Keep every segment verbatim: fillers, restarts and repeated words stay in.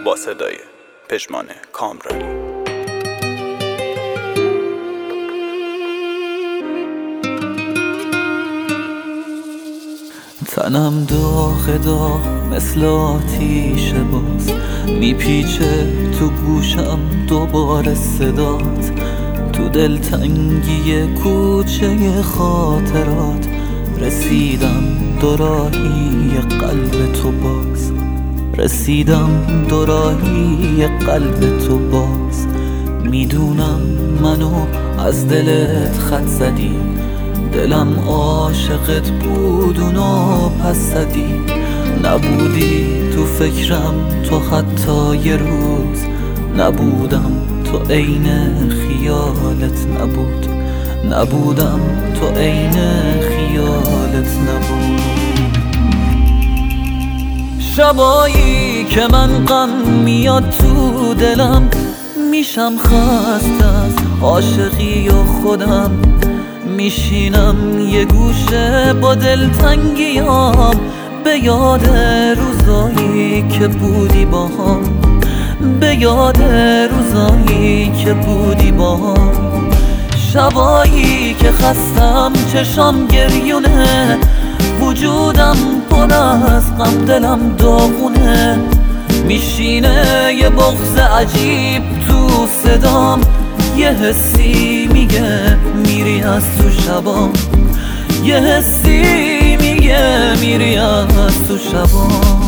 با صدای پژمان کامرانی. تنم داغ داغ مثل آتیش باز، میپیچه تو گوشم دوباره صدات، تو دلتنگی کوچه خاطرات رسیدم دوراهی قلب تو باز، رسیدم دوراهی قلب تو باز. میدونم منو از دلت خط زدی، دلم عاشقت بود اونو پس زدی. نبودی تو فکرم تو حتی یه روز، نبودم تو عین خیالت نبود، نبودم تو عین خیالت نبود. شبایی که من غم میاد تو دلم، میشم خسته از عاشقی و خودم، میشینم یه گوشه با دلتنگیام، به یاد روزایی که بودی با هم، به یاد روزایی که بودی با هم. شبایی که خستم چشام گریونه، وجودم پر از غم دلم داغونه، میشینه یه بغض عجیب تو صدام، یه حسی میگه میری از تو شبام، یه حسی میگه میری از تو شبام.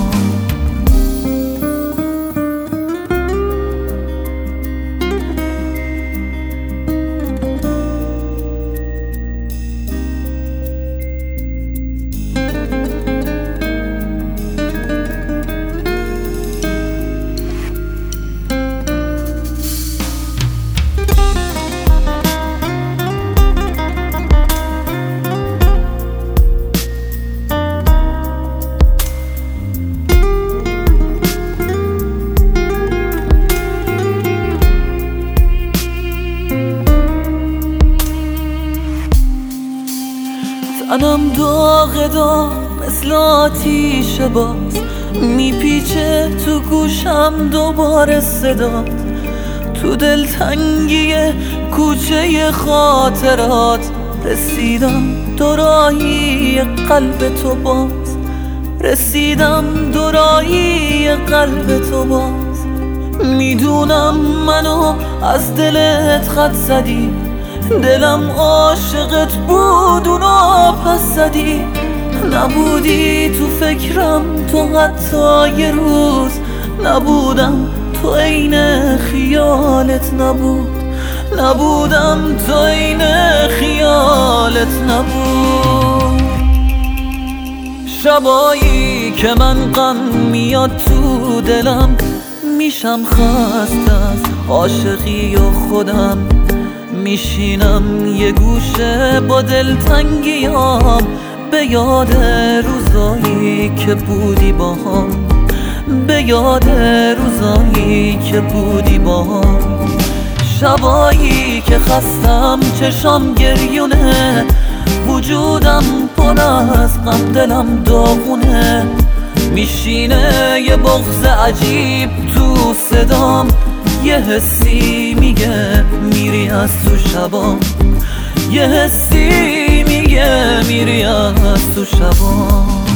تنم داغ داغ مثل آتیش باز، میپیچه تو گوشم دوباره صدات، تو دلتنگی کوچه خاطرات رسیدم دوراهی قلب تو باز، رسیدم دوراهی قلب تو باز. میدونم منو از دلت خط زدی، دلم عاشقت بود اونو پس زدی. نبودی تو فکرم تو حتی یه روز، نبودم تو عین خیالت نبود، نبودم تو عین خیالت نبود. شبایی که من غم میاد تو دلم، میشم خسته از عاشقی و خودم، میشینم یه گوشه با دلتنگیام، به یاد روزایی که بودی با هم، به یاد روزایی که بودی با هم. شبایی که خستم چشام گریونه، وجودم پر از غم دلم داغونه، میشینه یه بغض عجیب تو صدام، یه حسی میگه میری از تو شبام، یه حسی میگه میری از تو شبام.